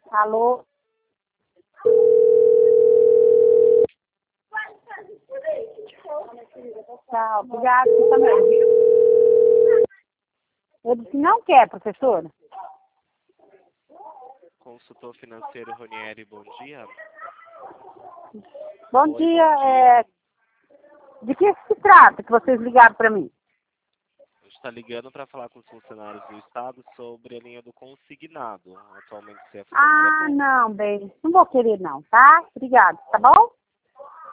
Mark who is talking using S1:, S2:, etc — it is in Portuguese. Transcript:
S1: Alô? Tchau, obrigada, você também, viu? Eu disse não quer, professora.
S2: Consultor financeiro Ronieri, bom dia.
S1: Bom
S2: Oi,
S1: dia,
S2: bom dia.
S1: de que se trata que vocês ligaram para mim?
S2: A gente está ligando para falar com os funcionários do Estado sobre a linha do consignado. Atualmente você é funcionária
S1: Ah,
S2: pública.
S1: não, bem, não vou querer não, tá? Obrigada, tá bom?